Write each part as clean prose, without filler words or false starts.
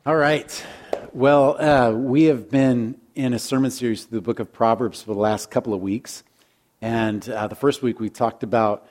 All right. Well, we have been in a sermon series through the book of Proverbs for the last couple of weeks. And the first week we talked about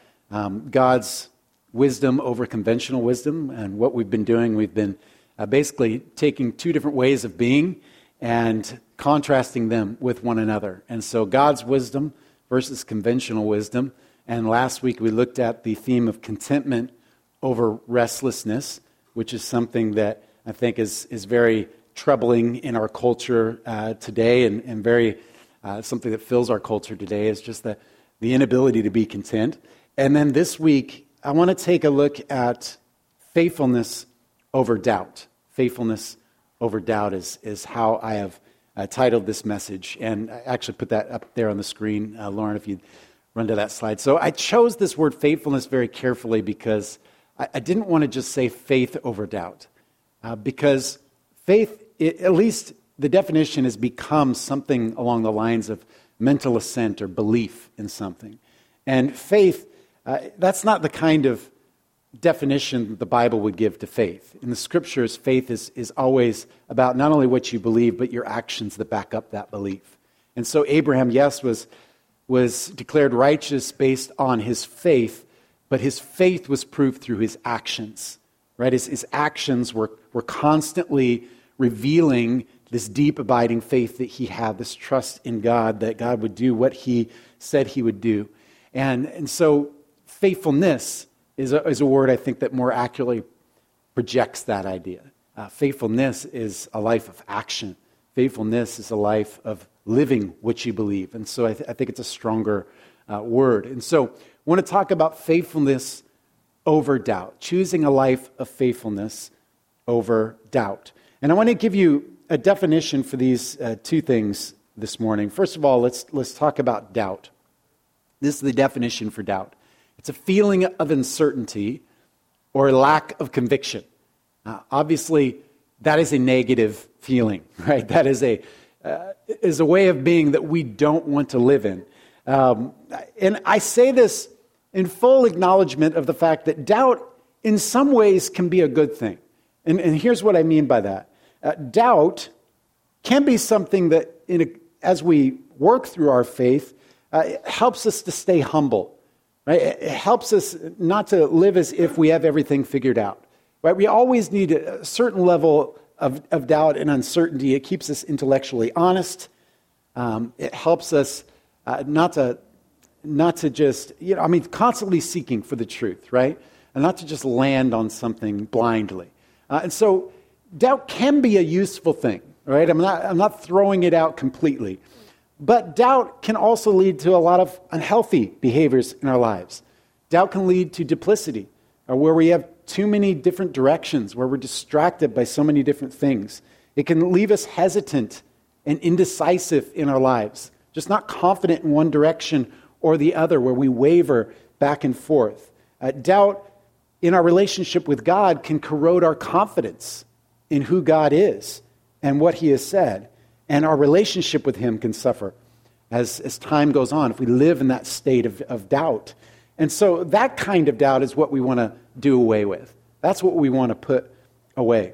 God's wisdom over conventional wisdom. And what we've been doing, we've been basically taking two different ways of being and contrasting them with one another. And so God's wisdom versus conventional wisdom. And last week we looked at the theme of contentment over restlessness, which is something that I think is very troubling in our culture today, and very something that fills our culture today is just the inability to be content. And then this week, I want to take a look at faithfulness over doubt. Faithfulness over doubt is how I have titled this message. And I actually put that up there on the screen, Lauren, if you'd run to that slide. So I chose this word faithfulness very carefully because I didn't want to just say faith over doubt. Because faith, at least the definition, has become something along the lines of mental assent or belief in something. And faith, that's not the kind of definition the Bible would give to faith. In the Scriptures, faith is always about not only what you believe, but your actions that back up that belief. And so Abraham, yes, was declared righteous based on his faith, but his faith was proved through his actions. Right? His actions were constantly revealing this deep abiding faith that he had, this trust in God, that God would do what he said he would do. And so faithfulness is a word I think that more accurately projects that idea. Faithfulness is a life of action. Faithfulness is a life of living what you believe. And so I think it's a stronger word. And so I want to talk about faithfulness over doubt, choosing a life of faithfulness over doubt. And I want to give you a definition for these two things this morning. First of all, let's talk about doubt. This is the definition for doubt. It's a feeling of uncertainty or lack of conviction. Obviously, that is a negative feeling, right? That is a way of being that we don't want to live in. And I say this in full acknowledgement of the fact that doubt in some ways can be a good thing. And here's what I mean by that. Doubt can be something that, as we work through our faith, it helps us to stay humble. Right? It helps us not to live as if we have everything figured out. Right? We always need a certain level of doubt and uncertainty. It keeps us intellectually honest. It helps us not to just, constantly seeking for the truth, right? And not to just land on something blindly. And so doubt can be a useful thing, right? I'm not throwing it out completely. But doubt can also lead to a lot of unhealthy behaviors in our lives. Doubt can lead to duplicity, or where we have too many different directions, where we're distracted by so many different things. It can leave us hesitant and indecisive in our lives, just not confident in one direction or the other, where we waver back and forth. Doubt in our relationship with God can corrode our confidence in who God is and what He has said. And our relationship with Him can suffer as time goes on if we live in that state of doubt. And so that kind of doubt is what we want to do away with. That's what we want to put away.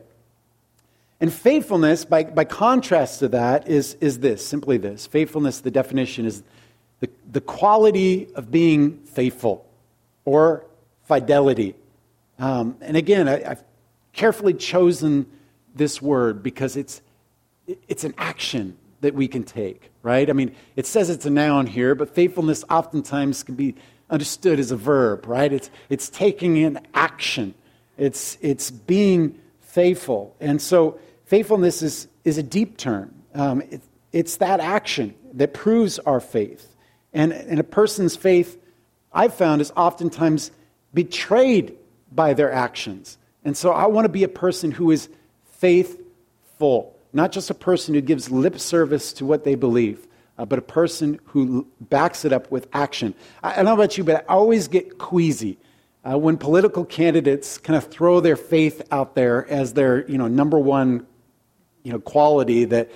And faithfulness, by contrast to that, is simply this. Faithfulness, the definition is the quality of being faithful or fidelity. And again, I've carefully chosen this word because it's an action that we can take, right? I mean, it says it's a noun here, but faithfulness oftentimes can be understood as a verb, right? It's taking an action. It's being faithful. And so faithfulness is a deep term. It's that action that proves our faith. And a person's faith, I've found, is oftentimes betrayed by their actions. And so I want to be a person who is faithful, not just a person who gives lip service to what they believe, but a person who backs it up with action. I don't know about you, but I always get queasy when political candidates kind of throw their faith out there as their number one quality that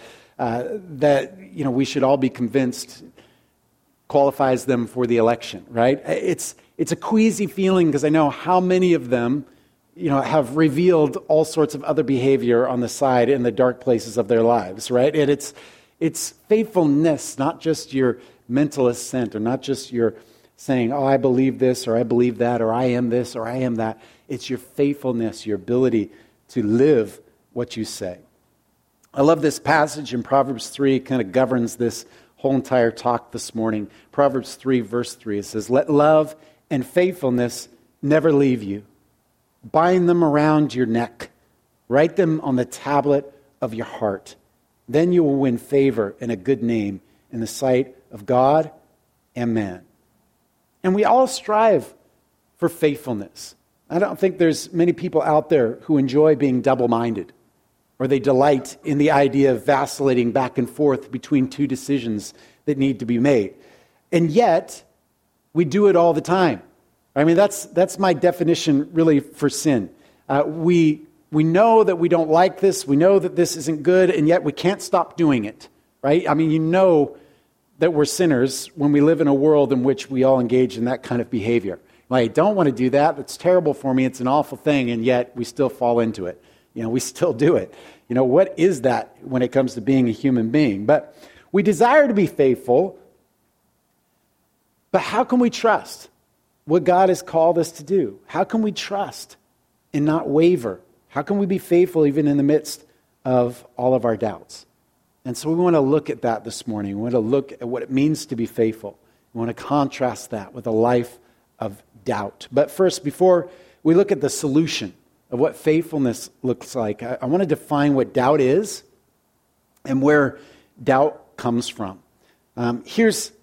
we should all be convinced qualifies them for the election, right? It's a queasy feeling because I know how many of them have revealed all sorts of other behavior on the side in the dark places of their lives, right? And it's faithfulness, not just your mental assent, or not just your saying, oh, I believe this, or I believe that, or I am this, or I am that. It's your faithfulness, your ability to live what you say. I love this passage in Proverbs 3. It kind of governs this whole entire talk this morning. Proverbs 3, verse 3, it says, let love and faithfulness never leave you. Bind them around your neck. Write them on the tablet of your heart. Then you will win favor and a good name in the sight of God and man. And we all strive for faithfulness. I don't think there's many people out there who enjoy being double-minded, or they delight in the idea of vacillating back and forth between two decisions that need to be made. And yet, we do it all the time. I mean, that's my definition really for sin. We know that we don't like this, we know that this isn't good, and yet we can't stop doing it, right? I mean, you know that we're sinners when we live in a world in which we all engage in that kind of behavior. Like, I don't want to do that, that's terrible for me, it's an awful thing, and yet we still fall into it. We still do it. What is that when it comes to being a human being? But we desire to be faithful, but how can we trust what God has called us to do? How can we trust and not waver? How can we be faithful even in the midst of all of our doubts? And so we want to look at that this morning. We want to look at what it means to be faithful. We want to contrast that with a life of doubt. But first, before we look at the solution of what faithfulness looks like, I want to define what doubt is and where doubt comes from. Here's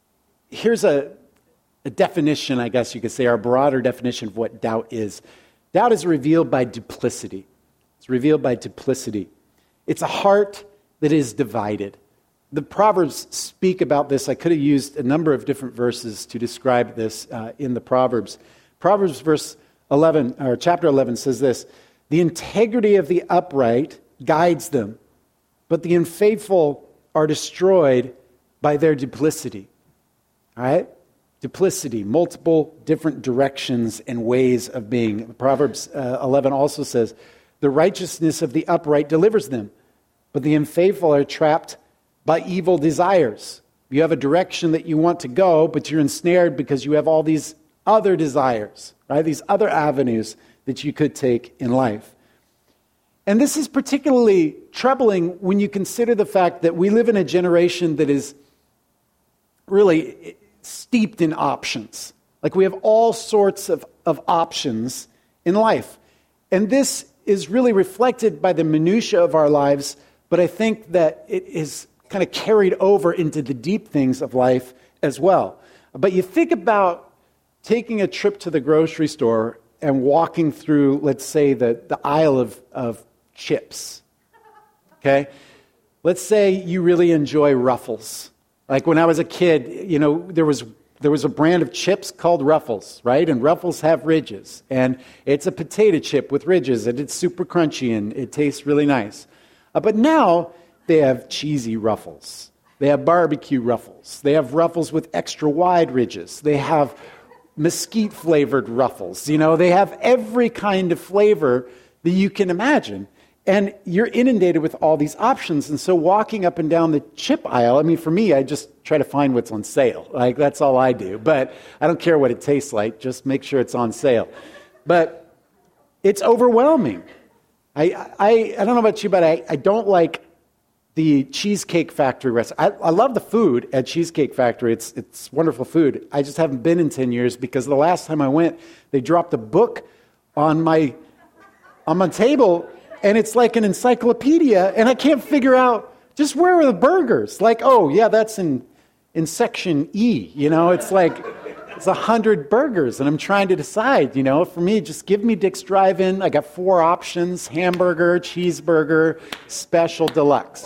a definition, I guess you could say, our broader definition of what doubt is. Doubt is revealed by duplicity. It's revealed by duplicity. It's a heart that is divided. The Proverbs speak about this. I could have used a number of different verses to describe this in the Proverbs. Proverbs chapter 11 says this, the integrity of the upright guides them, but the unfaithful are destroyed by their duplicity. All right? Duplicity, multiple different directions and ways of being. Proverbs 11 also says, the righteousness of the upright delivers them, but the unfaithful are trapped by evil desires. You have a direction that you want to go, but you're ensnared because you have all these other desires, right? These other avenues that you could take in life. And this is particularly troubling when you consider the fact that we live in a generation that is really steeped in options. Like, we have all sorts of options in life. And this is really reflected by the minutia of our lives, but I think that it is kind of carried over into the deep things of life as well. But you think about taking a trip to the grocery store and walking through, let's say, the aisle of chips. Okay? Let's say you really enjoy Ruffles. Like, when I was a kid, there was a brand of chips called Ruffles, right? And Ruffles have ridges. And it's a potato chip with ridges, and it's super crunchy, and it tastes really nice. But now they have cheesy Ruffles. They have barbecue Ruffles. They have Ruffles with extra wide ridges. They have mesquite-flavored Ruffles. They have every kind of flavor that you can imagine. And you're inundated with all these options. And so walking up and down the chip aisle, for me, I just try to find what's on sale. Like, that's all I do. But I don't care what it tastes like. Just make sure it's on sale. But it's overwhelming. I don't know about you, but I don't like the Cheesecake Factory restaurant. I love the food at Cheesecake Factory. It's wonderful food. I just haven't been in 10 years because the last time I went, they dropped a book on my table, and it's like an encyclopedia, and I can't figure out just where are the burgers. Like, oh, yeah, that's in section E. It's like it's 100 burgers, and I'm trying to decide. For me, just give me Dick's Drive-In. I got 4 options: hamburger, cheeseburger, special, deluxe.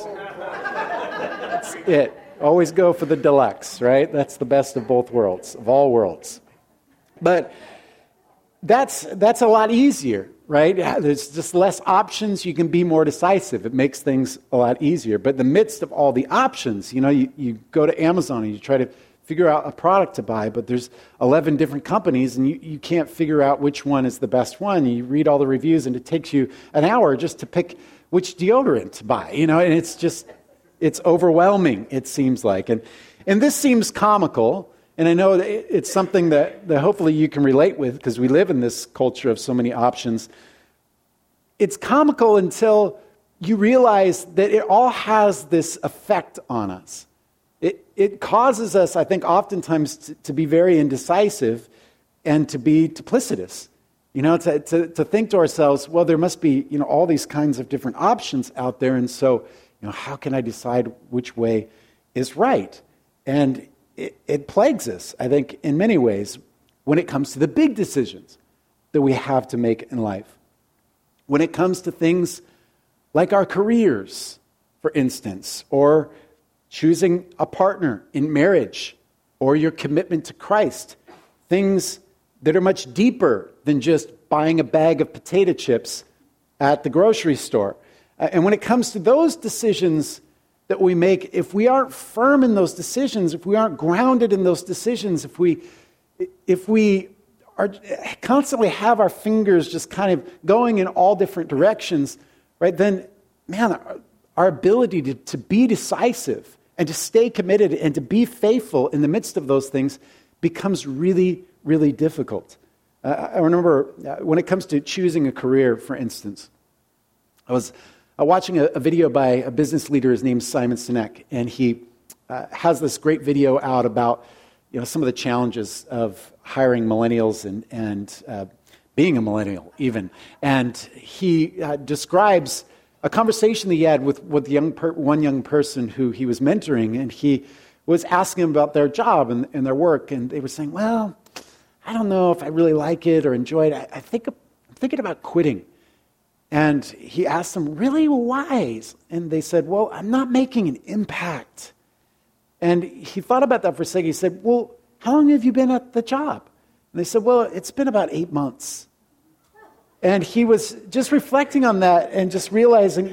That's it. Always go for the deluxe, right? That's the best of both worlds, of all worlds. But that's a lot easier, right? There's just less options. You can be more decisive. It makes things a lot easier. But in the midst of all the options, you go to Amazon and you try to figure out a product to buy, but there's 11 different companies, and you can't figure out which one is the best one. You read all the reviews, and it takes you an hour just to pick which deodorant to buy, and it's overwhelming, it seems like. And this seems comical, and I know that it's something that hopefully you can relate with, because we live in this culture of so many options. It's comical until you realize that it all has this effect on us. It causes us, I think, oftentimes to be very indecisive and to be duplicitous. To think to ourselves, well, there must be, all these kinds of different options out there, and so, how can I decide which way is right? And it plagues us, I think, in many ways when it comes to the big decisions that we have to make in life. When it comes to things like our careers, for instance, or choosing a partner in marriage, or your commitment to Christ, things that are much deeper than just buying a bag of potato chips at the grocery store. And when it comes to those decisions that we make, if we aren't firm in those decisions, if we aren't grounded in those decisions, if we are constantly have our fingers just kind of going in all different directions, right, then, man, our ability to be decisive and to stay committed and to be faithful in the midst of those things becomes really, really difficult. I remember when it comes to choosing a career, for instance, I was watching a video by a business leader. His name's Simon Sinek, and he has this great video out about some of the challenges of hiring millennials and being a millennial even. And he describes a conversation that he had with one young person who he was mentoring, and he was asking him about their job and their work, and they were saying, well, I don't know if I really like it or enjoy it. I'm thinking about quitting. And he asked them, really, why? And they said, well, I'm not making an impact. And he thought about that for a second. He said, well, how long have you been at the job? And they said, well, it's been about 8 months. And he was just reflecting on that and just realizing,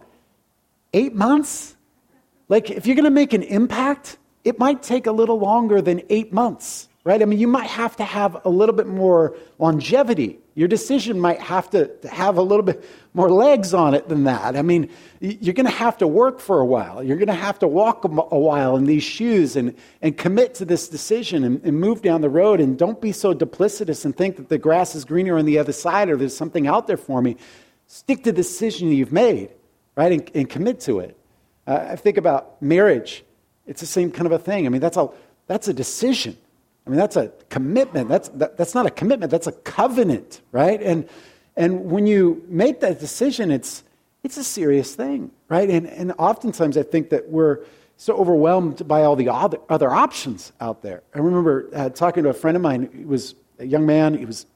8 months? Like, if you're going to make an impact, it might take a little longer than 8 months, right? I mean, you might have to have a little bit more longevity. Your decision might have to have a little bit more legs on it than that. I mean, you're going to have to work for a while. You're going to have to walk a while in these shoes and commit to this decision and move down the road. And don't be so duplicitous and think that the grass is greener on the other side or there's something out there for me. Stick to the decision you've made, right, and commit to it. I think about marriage. It's the same kind of a thing. I mean, that's a decision. I mean, that's a commitment. That's not a commitment. That's a covenant, right? And when you make that decision, it's a serious thing, right? And oftentimes I think that we're so overwhelmed by all the other options out there. I remember talking to a friend of mine. He was a young man. He was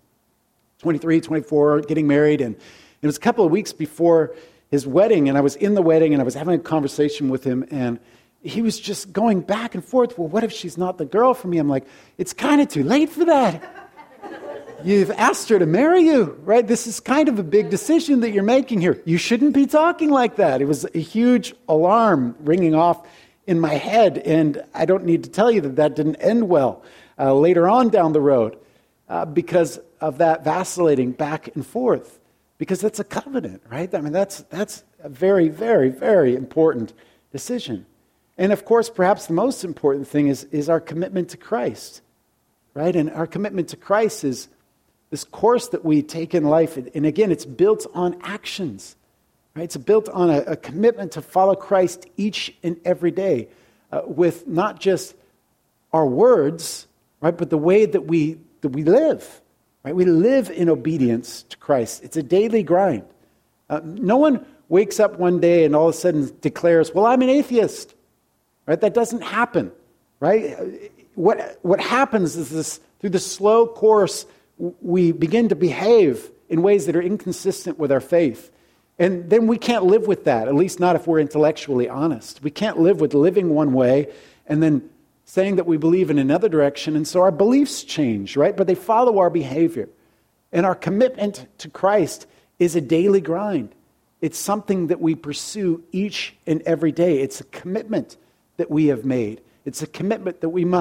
23, 24, getting married, and it was a couple of weeks before his wedding, and I was in the wedding, and I was having a conversation with him, and he was just going back and forth. Well, what if she's not the girl for me? I'm like, it's kind of too late for that. You've asked her to marry you, right? This is kind of a big decision that you're making here. You shouldn't be talking like that. It was a huge alarm ringing off in my head, and I don't need to tell you that didn't end well later on down the road because of that vacillating back and forth, because that's a covenant, right? I mean, that's a very, very, very important decision. And of course, perhaps the most important thing is our commitment to Christ, right? And our commitment to Christ is this course that we take in life. And again, it's built on actions, right? It's built on a commitment to follow Christ each and every day with not just our words, right? But the way that we live, right? We live in obedience to Christ. It's a daily grind. No one wakes up one day and all of a sudden declares, well, I'm an atheist. Right? That doesn't happen, right? What happens is this, through the slow course, we begin to behave in ways that are inconsistent with our faith. And then we can't live with that, at least not if we're intellectually honest. We can't live with living one way and then saying that we believe in another direction, and so our beliefs change, right? But they follow our behavior. And our commitment to Christ is a daily grind. It's something that we pursue each and every day. It's a commitment that we have made. It's a commitment that we must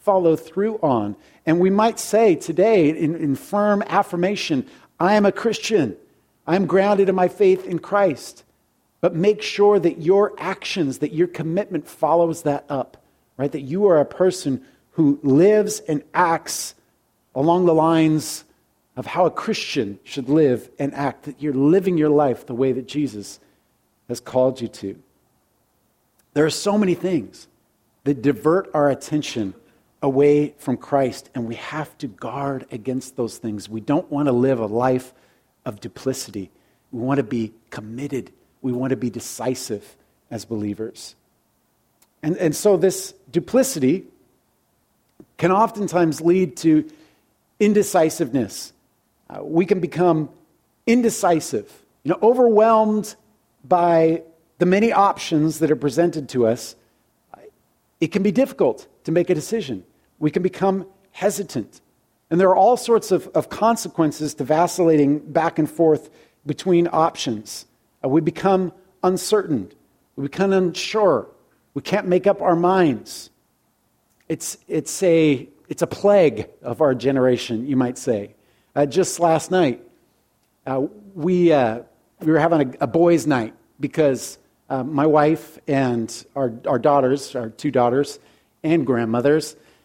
follow through on. And we might say today in firm affirmation, I am a Christian. I'm grounded in my faith in Christ. But make sure that your actions, that your commitment follows that up, right? That you are a person who lives and acts along the lines of how a Christian should live and act, that you're living your life the way that Jesus has called you to. There are so many things that divert our attention away from Christ, and we have to guard against those things. We don't want to live a life of duplicity. We want to be committed. We want to be decisive as believers. And so this duplicity can oftentimes lead to indecisiveness. We can become indecisive, overwhelmed by the many options that are presented to us. It can be difficult to make a decision. We can become hesitant. And there are all sorts of consequences to vacillating back and forth between options. We become uncertain. We become unsure. We can't make up our minds. It's a plague of our generation, you might say. Just last night, we were having a boys' night because my wife and our daughters, our two daughters, and grandmother,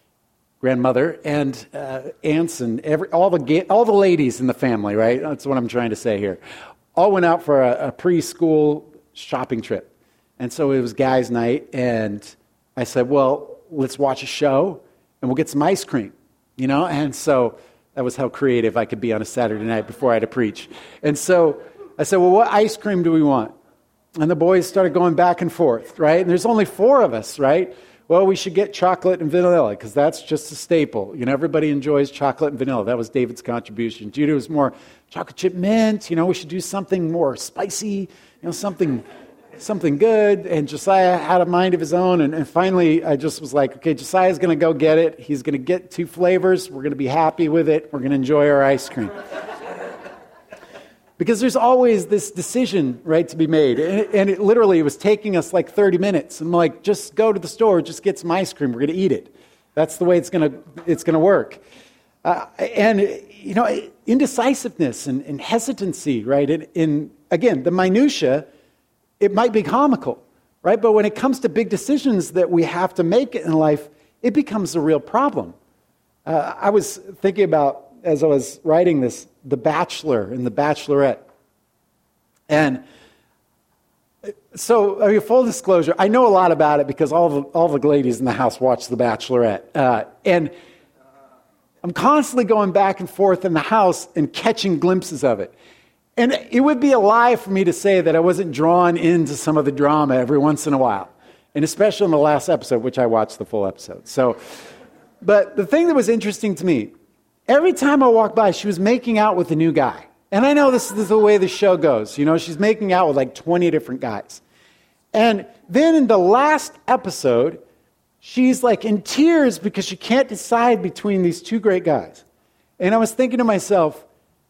and aunts, and all the ladies in the family, right? That's what I'm trying to say here. All went out for a preschool shopping trip. And so it was guys' night, and I said, well, let's watch a show, and we'll get some ice cream, And so that was how creative I could be on a Saturday night before I had to preach. And so I said, well, what ice cream do we want? And the boys started going back and forth, right? And there's only 4 of us, right? Well, we should get chocolate and vanilla because that's just a staple. Everybody enjoys chocolate and vanilla. That was David's contribution. Judah was more chocolate chip mint. We should do something more spicy, something good. And Josiah had a mind of his own. And finally, I just was like, okay, Josiah's going to go get it. He's going to get 2 flavors. We're going to be happy with it. We're going to enjoy our ice cream. Because there's always this decision, right, to be made. And it literally was taking us like 30 minutes. I'm like, just go to the store, just get some ice cream. We're going to eat it. That's the way it's going to work. Indecisiveness and hesitancy, right? Again, the minutia, it might be comical, right? But when it comes to big decisions that we have to make in life, it becomes a real problem. I was thinking about, as I was writing this, The Bachelor and The Bachelorette. And so, full disclosure, I know a lot about it because all the ladies in the house watch The Bachelorette. And I'm constantly going back and forth in the house and catching glimpses of it. And it would be a lie for me to say that I wasn't drawn into some of the drama every once in a while. And especially in the last episode, which I watched the full episode. But the thing that was interesting to me, every time I walked by, she was making out with a new guy. And I know this is the way the show goes. She's making out with like 20 different guys. And then in the last episode, she's like in tears because she can't decide between these 2 great guys. And I was thinking to myself,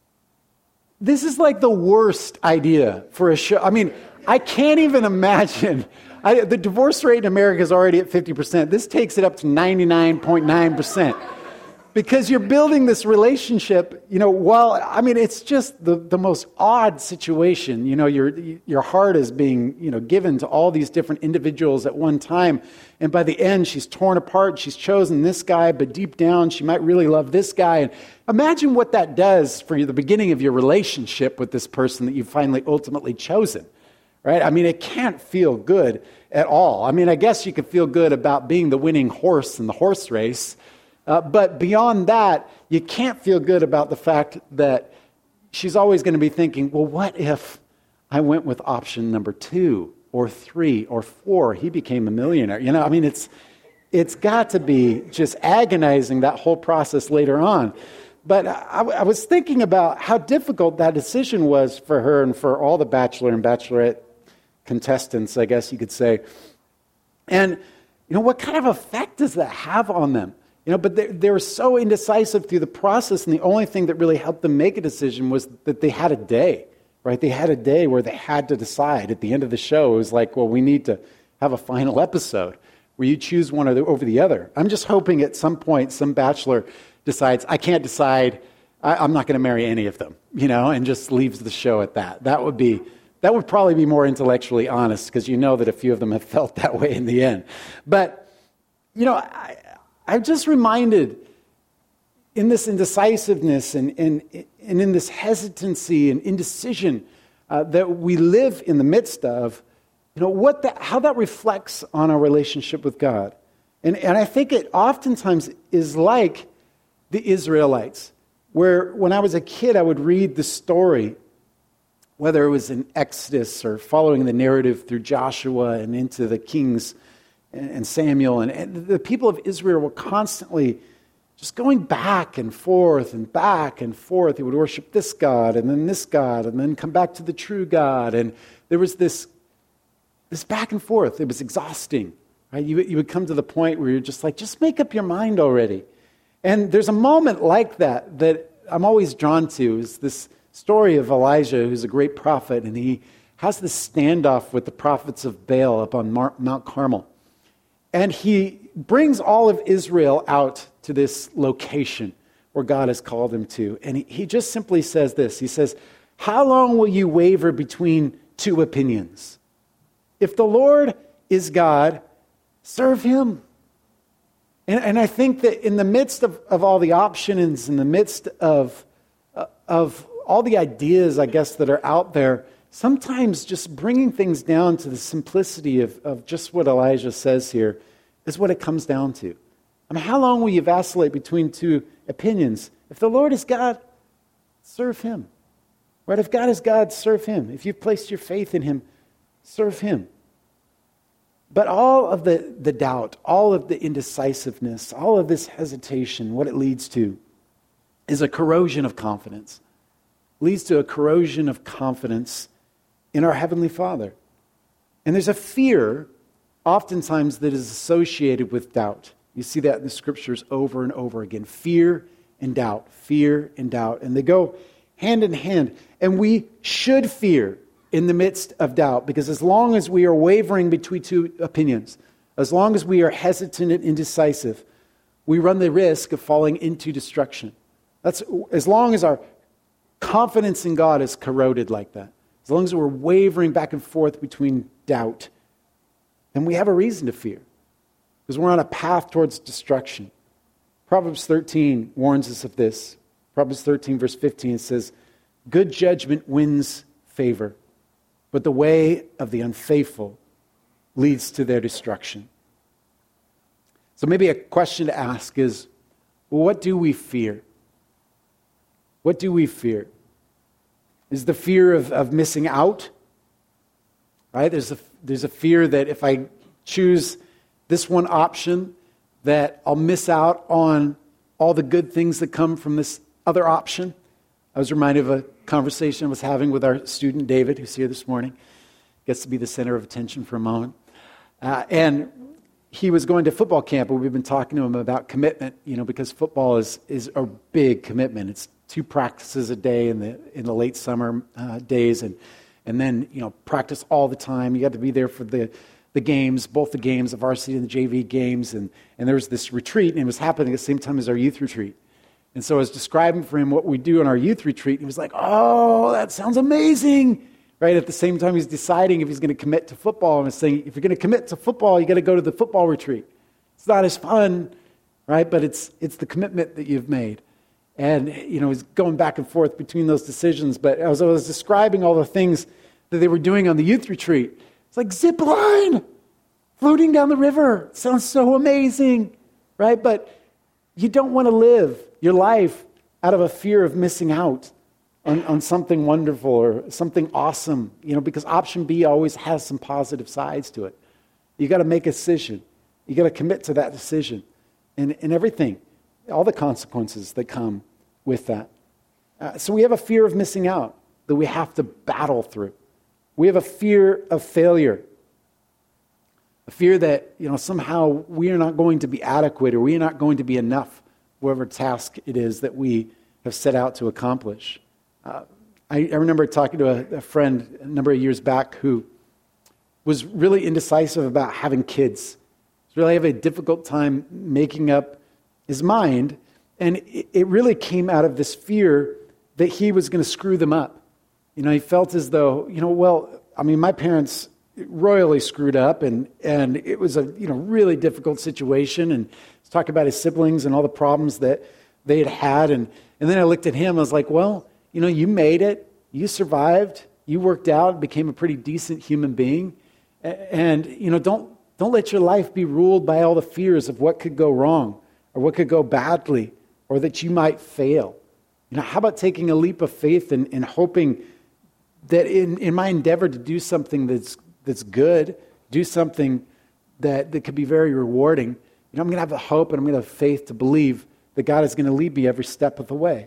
this is like the worst idea for a show. I mean, I can't even imagine. The divorce rate in America is already at 50%. This takes it up to 99.9%. Because you're building this relationship, it's just the most odd situation. Your heart is being, given to all these different individuals at one time. And by the end, she's torn apart. She's chosen this guy, but deep down, she might really love this guy. And imagine what that does for you, the beginning of your relationship with this person that you've finally ultimately chosen, right? I mean, it can't feel good at all. I mean, I guess you could feel good about being the winning horse in the horse race. But beyond that, you can't feel good about the fact that she's always going to be thinking, well, what if I went with option number 2 or 3 or 4? He became a millionaire. It's got to be just agonizing, that whole process later on. But I was thinking about how difficult that decision was for her and for all the Bachelor and Bachelorette contestants, I guess you could say. And, what kind of effect does that have on them? But they were so indecisive through the process, and the only thing that really helped them make a decision was that they had a day, right? They had a day where they had to decide. At the end of the show, it was like, well, we need to have a final episode. where you choose one over the other. I'm just hoping at some point some bachelor decides, I can't decide, I'm not going to marry any of them, and just leaves the show at that. That would probably be more intellectually honest, because you know that a few of them have felt that way in the end. But, I'm just reminded in this indecisiveness and in this hesitancy and indecision that we live in the midst of, how that reflects on our relationship with God. And I think it oftentimes is like the Israelites, where when I was a kid, I would read the story, whether it was in Exodus or following the narrative through Joshua and into the Kings and Samuel. And the people of Israel were constantly just going back and forth and back and forth. They would worship this God and then come back to the true God. And there was this back and forth. It was exhausting. Right? You would come to the point where you're just like, just make up your mind already. And there's a moment like that I'm always drawn to, is this story of Elijah, who's a great prophet, and he has this standoff with the prophets of Baal up on Mount Carmel. And he brings all of Israel out to this location where God has called him to. And he just simply says this. He says, how long will you waver between two opinions? If the Lord is God, serve him. And I think that in the midst of all the options, in the midst of all the ideas, I guess, that are out there, sometimes just bringing things down to the simplicity of just what Elijah says here is what it comes down to. I mean, how long will you vacillate between two opinions? If the Lord is God, serve him. Right? If God is God, serve him. If you've placed your faith in him, serve him. But all of the doubt, all of the indecisiveness, all of this hesitation, what it leads to is a corrosion of confidence. It leads to a corrosion of confidence in our Heavenly Father. And there's a fear, oftentimes, that is associated with doubt. You see that in the Scriptures over and over again. Fear and doubt, fear and doubt. And they go hand in hand. And we should fear in the midst of doubt, because as long as we are wavering between two opinions, as long as we are hesitant and indecisive, we run the risk of falling into destruction. That's as long as our confidence in God is corroded like that, as long as we're wavering back and forth between doubt, then we have a reason to fear, because we're on a path towards destruction. Proverbs 13 warns us of this. Proverbs 13 verse 15 says, good judgment wins favor, but the way of the unfaithful leads to their destruction. So maybe a question to ask is, well, what do we fear? What do we fear? Is the fear of missing out? Right? There's a fear that if I choose this one option, that I'll miss out on all the good things that come from this other option. I was reminded of a conversation I was having with our student David, who's here this morning. Gets to be the center of attention for a moment. And he was going to football camp, and we've been talking to him about commitment, because football is a big commitment. It's 2 practices a day in the late summer days, and then practice all the time. You got to be there for the games, both the games, the varsity and the JV games, and there was this retreat, and it was happening at the same time as our youth retreat. And so I was describing for him what we do on our youth retreat. He was like, oh, that sounds amazing. Right? At the same time, he's deciding if he's going to commit to football. And I was saying, if you're going to commit to football, you got to go to the football retreat. It's not as fun, right? But it's the commitment that you've made. And, he's going back and forth between those decisions. But as I was describing all the things that they were doing on the youth retreat, it's like zip line, floating down the river. It sounds so amazing, right? But you don't want to live your life out of a fear of missing out on something wonderful or something awesome, because option B always has some positive sides to it. You got to make a decision. You got to commit to that decision and everything, all the consequences that come with that. So we have a fear of missing out that we have to battle through. We have a fear of failure, a fear that somehow we are not going to be adequate, or we are not going to be enough, whatever task it is that we have set out to accomplish. I remember talking to a friend a number of years back who was really indecisive about having kids. He's really having a difficult time making up his mind. And it really came out of this fear that he was going to screw them up. He felt as though, my parents royally screwed up, and it was a really difficult situation. And he's talking about his siblings and all the problems that they had had. And then I looked at him, I was like, well, you made it, you survived, you worked out, became a pretty decent human being. And, don't let your life be ruled by all the fears of what could go wrong or what could go badly or that you might fail. How about taking a leap of faith and hoping that in my endeavor to do something that's good, do something that could be very rewarding, I'm going to have the hope and I'm going to have faith to believe that God is going to lead me every step of the way.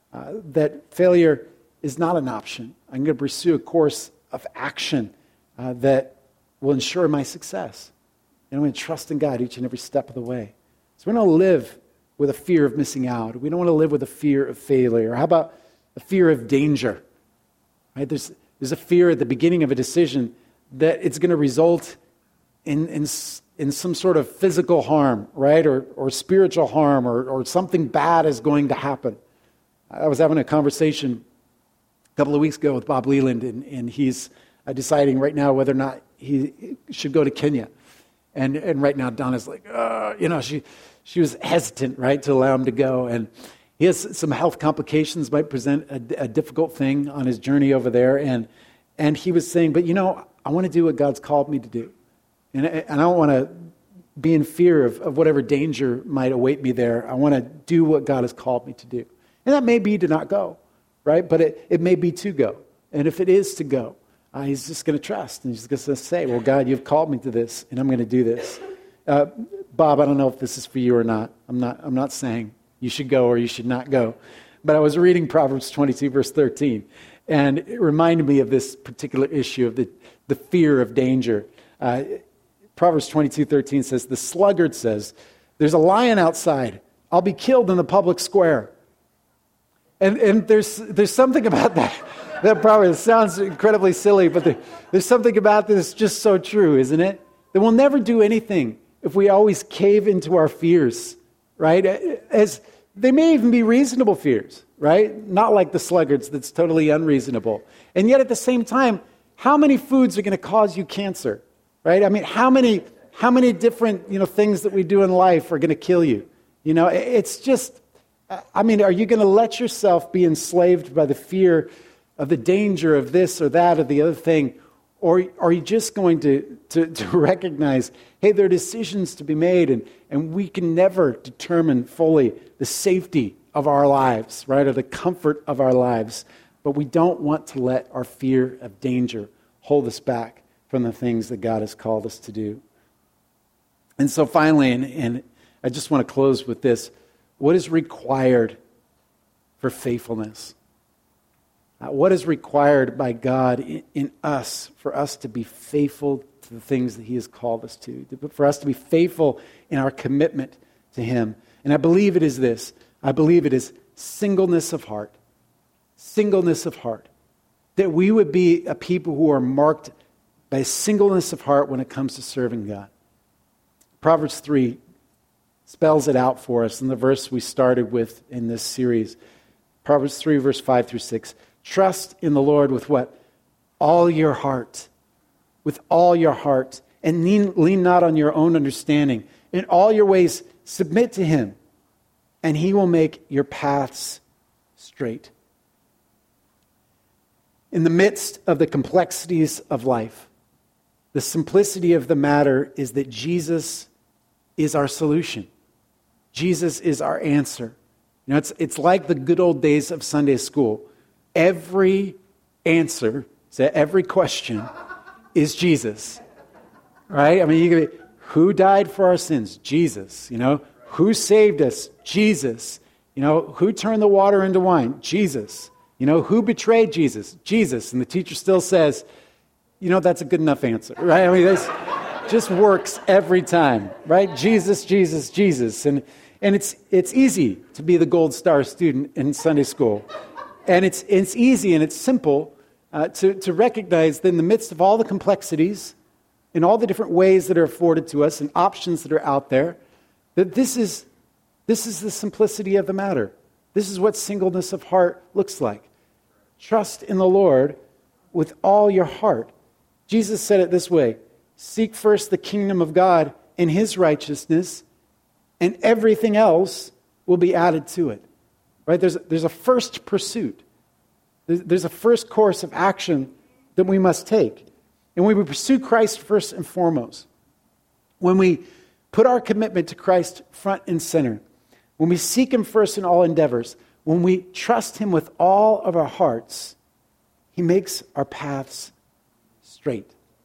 That failure is not an option. I'm going to pursue a course of action that will ensure my success. And I'm going to trust in God each and every step of the way. So we don't live with a fear of missing out. We don't want to live with a fear of failure. How about a fear of danger? Right? There's a fear at the beginning of a decision that it's going to result in some sort of physical harm, right? Or spiritual harm, or something bad is going to happen. I was having a conversation a couple of weeks ago with Bob Leland, and he's deciding right now whether or not he should go to Kenya. And right now Donna's like, she was hesitant, right, to allow him to go. And he has some health complications, might present a difficult thing on his journey over there. And he was saying, but I want to do what God's called me to do. And I don't want to be in fear of whatever danger might await me there. I want to do what God has called me to do. And that may be to not go, right? But it may be to go. And if it is to go, he's just going to trust. And he's just going to say, well, God, you've called me to this, and I'm going to do this. Bob, I don't know if this is for you or not. I'm not saying you should go or you should not go. But I was reading Proverbs 22, verse 13, and it reminded me of this particular issue of the fear of danger. Proverbs 22:13 says, the sluggard says, there's a lion outside. I'll be killed in the public square. And there's something about that. That probably sounds incredibly silly, but there's something about this just so true, isn't it? That we'll never do anything if we always cave into our fears, right? As they may even be reasonable fears, right? Not like the sluggards that's totally unreasonable. And yet at the same time, how many foods are going to cause you cancer, right? I mean, how many different, things that we do in life are going to kill you? It's just, are you going to let yourself be enslaved by the fear of the danger of this or that or the other thing? Or are you just going to recognize, hey, there are decisions to be made, and we can never determine fully the safety of our lives, right, or the comfort of our lives. But we don't want to let our fear of danger hold us back from the things that God has called us to do. And so finally, and I just want to close with this, what is required for faithfulness? What is required by God in us for us to be faithful to the things that He has called us to, for us to be faithful in our commitment to Him? And I believe it is this. I believe it is singleness of heart. Singleness of heart. That we would be a people who are marked by singleness of heart when it comes to serving God. Proverbs 3 spells it out for us in the verse we started with in this series. Proverbs 3, verse 5 through 6. Trust in the Lord with what? All your heart. With all your heart. And lean not on your own understanding. In all your ways, submit to Him, and He will make your paths straight. In the midst of the complexities of life, the simplicity of the matter is that Jesus is our solution. Jesus is our answer. It's like the good old days of Sunday school. Every answer to every question is Jesus, right? You can be, who died for our sins? Jesus. Who saved us? Jesus. Who turned the water into wine? Jesus. Who betrayed Jesus? Jesus. And the teacher still says, that's a good enough answer, right? This just works every time, right? Jesus, Jesus, Jesus. And it's easy to be the gold star student in Sunday school. And it's easy and it's simple to recognize that in the midst of all the complexities, in all the different ways that are afforded to us and options that are out there, that this is the simplicity of the matter. This is what singleness of heart looks like. Trust in the Lord with all your heart. Jesus said it this way, seek first the kingdom of God and his righteousness, and everything else will be added to it. Right? There's a first pursuit. There's a first course of action that we must take. And when we pursue Christ first and foremost, when we put our commitment to Christ front and center, when we seek him first in all endeavors, when we trust him with all of our hearts, he makes our paths straight.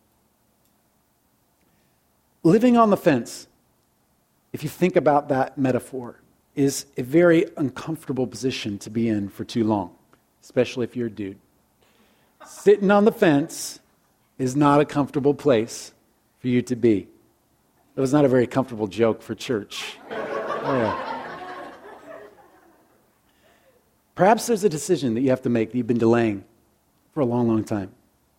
Living on the fence, if you think about that metaphor, is a very uncomfortable position to be in for too long, especially if you're a dude. Sitting on the fence is not a comfortable place for you to be. It was not a very comfortable joke for church. Oh, yeah. Perhaps there's a decision that you have to make that you've been delaying for a long, long time.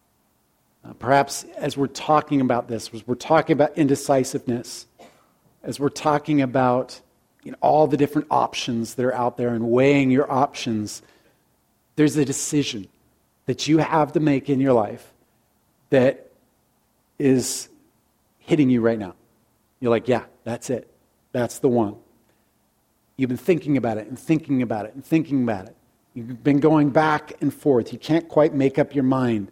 Perhaps as we're talking about this, as we're talking about indecisiveness, as we're talking about all the different options that are out there and weighing your options, there's a decision that you have to make in your life that is hitting you right now. You're like, yeah, that's it. That's the one. You've been thinking about it and thinking about it and thinking about it. You've been going back and forth. You can't quite make up your mind.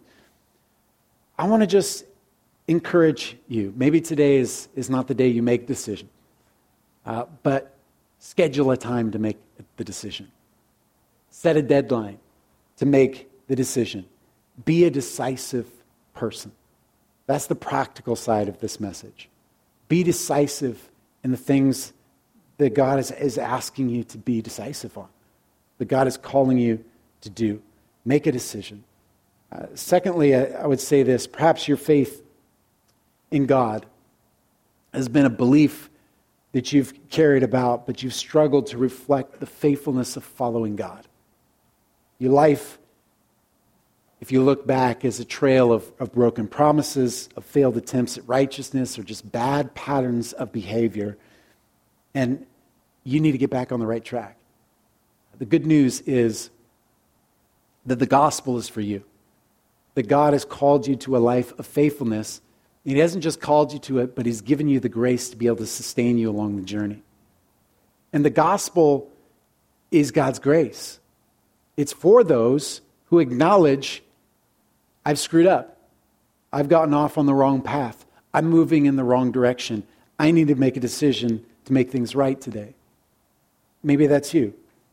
I want to just encourage you. Maybe today is not the day you make the decision, but schedule a time to make the decision. Set a deadline to make the decision. Be a decisive person. That's the practical side of this message. Be decisive in the things that God is asking you to be decisive on, that God is calling you to do. Make a decision. Secondly, I would say this, perhaps your faith in God has been a belief that you've carried about, but you've struggled to reflect the faithfulness of following God. Your life, if you look back, is a trail of broken promises, of failed attempts at righteousness, or just bad patterns of behavior. And you need to get back on the right track. The good news is that the gospel is for you. That God has called you to a life of faithfulness. He hasn't just called you to it, but he's given you the grace to be able to sustain you along the journey. And the gospel is God's grace. It's for those who acknowledge, I've screwed up. I've gotten off on the wrong path. I'm moving in the wrong direction. I need to make a decision to make things right today. Maybe that's you.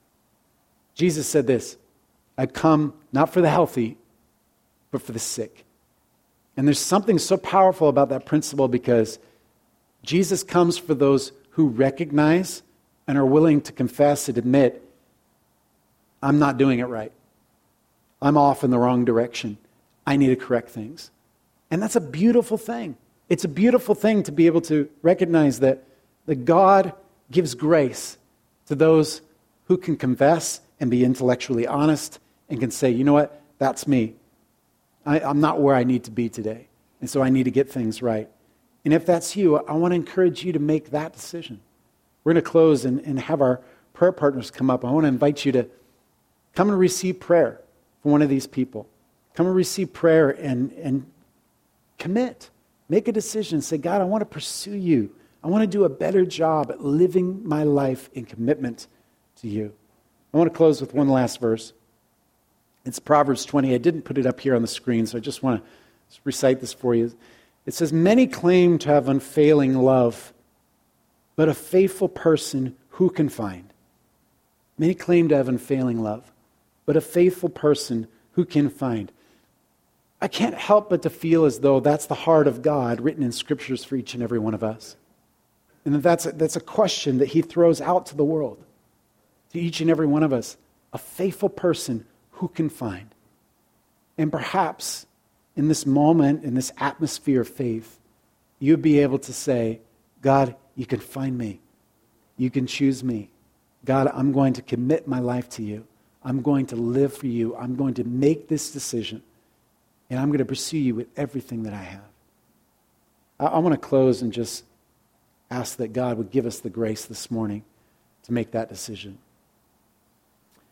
Jesus said this, I've come not for the healthy, but for the sick. And there's something so powerful about that principle because Jesus comes for those who recognize and are willing to confess and admit, I'm not doing it right. I'm off in the wrong direction. I need to correct things. And that's a beautiful thing. It's a beautiful thing to be able to recognize that God gives grace to those who can confess and be intellectually honest and can say, you know what, that's me. I'm not where I need to be today. And so I need to get things right. And if that's you, I want to encourage you to make that decision. We're going to close and have our prayer partners come up. I want to invite you to come and receive prayer from one of these people. Come and receive prayer and commit. Make a decision. Say, God, I want to pursue you. I want to do a better job at living my life in commitment to you. I want to close with one last verse. It's Proverbs 20. I didn't put it up here on the screen, so I just want to recite this for you. It says, many claim to have unfailing love, but a faithful person who can find? Many claim to have unfailing love, but a faithful person who can find? I can't help but to feel as though that's the heart of God written in scriptures for each and every one of us. And that's a question that he throws out to the world, to each and every one of us. A faithful person who can find? And perhaps in this moment, in this atmosphere of faith, you'd be able to say, God, you can find me. You can choose me. God, I'm going to commit my life to you. I'm going to live for you. I'm going to make this decision. And I'm going to pursue you with everything that I have. I want to close and just ask that God would give us the grace this morning to make that decision.